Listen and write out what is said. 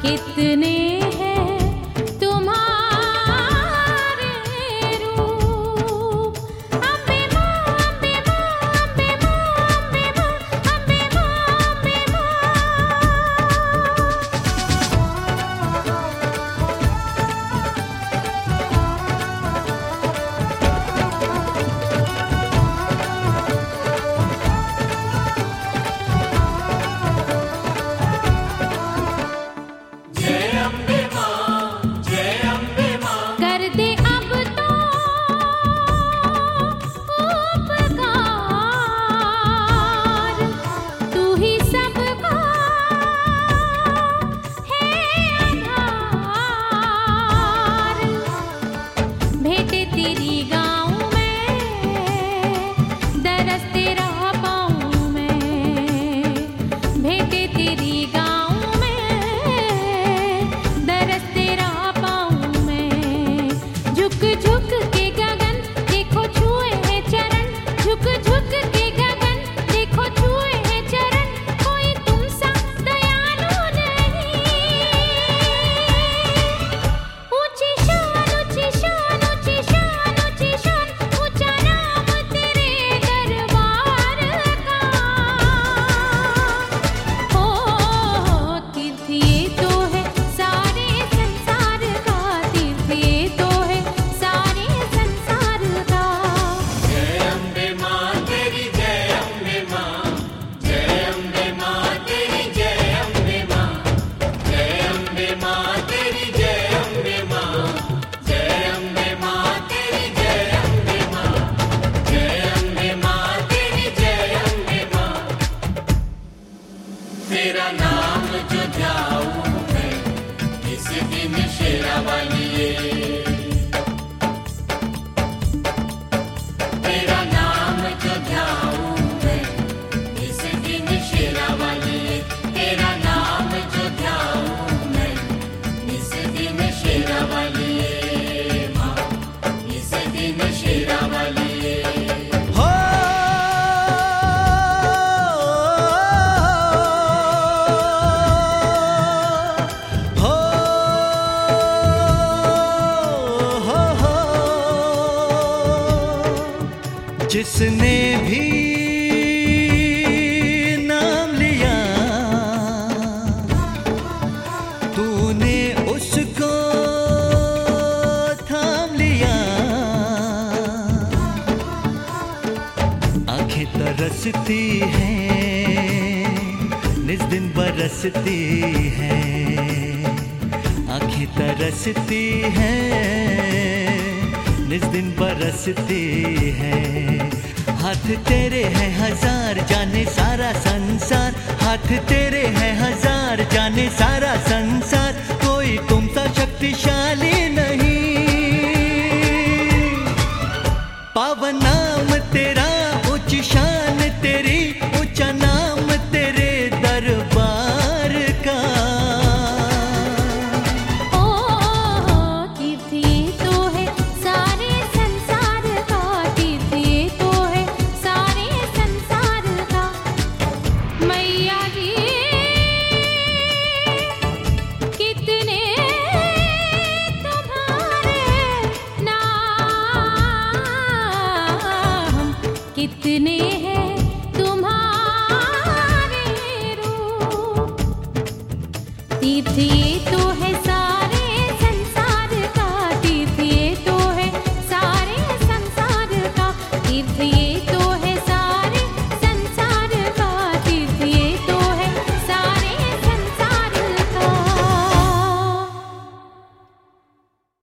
कितने हैं तुम्हारे रूप। अम्बे माँ, अम्बे माँ, अम्बे माँ, अम्बे माँ, अम्बे माँ, अम्बे माँ। कर दे अब तो उपकार, तू ही सबका है आधार। भेंटे तेरी गाँव में, दरस तेरा पाँव में। भेंटे तेरी गाँव में, दरस तेरा पाँव में। झुक झुक के गगन देखो छुए हैं चरण। झुक झुक के गगन देखो छुए हैं चरण। कोई तुम सा दयालु नहीं। ऊंची शान, ऊंची शान, ऊंची शान, ऊंची शान। ऊंचा नाम तेरे दरबार का। हो तीर्थ ये तो है सारे संसार का। तीर्थ ये तो है सारे संसार का। जय अम्बे माँ तेरी, जय अम्बे माँ। जय अम्बे माँ तेरी, जय अम्बे माँ। जय अम्बे माँ तेरी, जय अम्बे माँ। जय अम्बे माँ तेरी, जय अम्बे माँ। जय अम्बे माँ तेरी, जय अम्बे माँ। तेरा नाम जो ध्याऊं मैं, इस दिन शेरा वालिए। तेरा नाम जो ध्याऊं मैं, इस दिन शेरा वालिए। तेरा नाम जो ध्याऊं मैं, इस दिन शेरा वालिए माँ। इस दिन शेरा वालिए। हो हो जिसने भी नाम लिया, तूने उसको थाम लिया। आंखें तरसती हैं, निज दिन बरसती हैं। आंखें तरसती हैं, निज दिन बरसती हैं। हाथ तेरे हैं हजार, जाने सारा संसार। हाथ तेरे हैं हजार, जाने सारा संसार। कोई तुम सा शक्तिशाली नहीं। पावन नाम तेरा, उच्च शान तेरी। ऊंचा नाम तेरे दरबार का। ओ तीर्थ ये तो है सारे संसार का। तीर्थ ये तो है सारे संसार का। मैया जी कितने तुम्हारे नाम। कितने हैं तुम्हारे रूप। तीर्थ ये तो है